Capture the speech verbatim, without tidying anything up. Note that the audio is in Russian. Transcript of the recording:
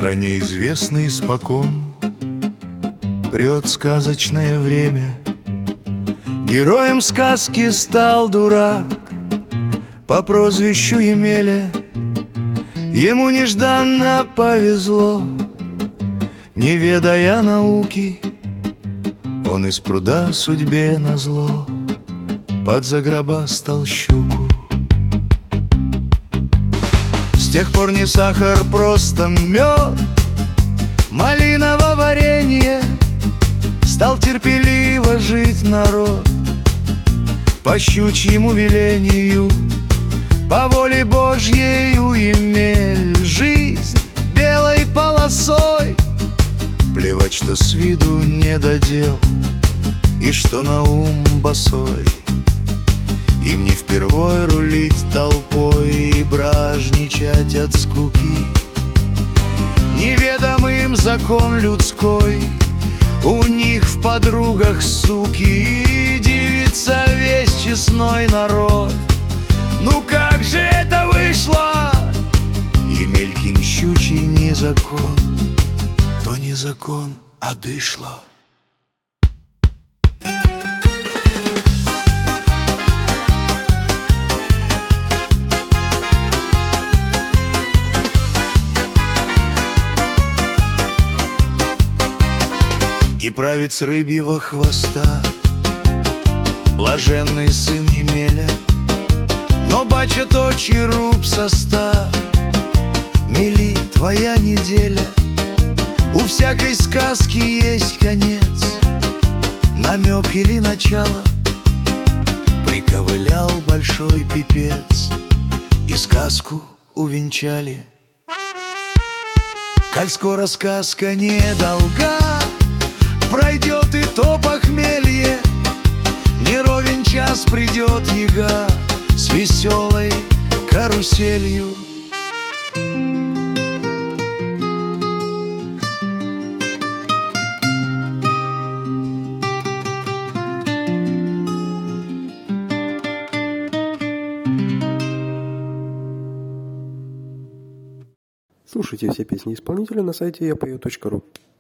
стране известной испокон прет сказочное время. Героем сказки стал дурак по прозвищу Емеля. Ему нежданно повезло, не ведая науки, он из пруда судьбе назло подзагробастал щуку. С тех пор не сахар, просто мед, малиново варенье. Стал терпеливо жить народ по щучьему велению, по воле Божьей у Емель жизнь белой полосой. Плевать, что с виду не додел и что на ум босой. Им не впервой рулить толпой и бражничать от скуки. Неведомым закон людской, у них в подругах суки. И дивится весь честной народ. Ну как же это вышло? Емелькин щучий не закон, то не закон, а дышло. И правец рыбьего хвоста блаженный сын Емеля. Но бача точи руб состав, мели твоя неделя. У всякой сказки есть конец, намек или начало. Приковылял большой пипец, и сказку увенчали. Коль скоро сказка недолга, пройдет и то похмелье, не ровен час придет яга с веселой каруселью. Слушайте все песни исполнителя на сайте я пою точка ру.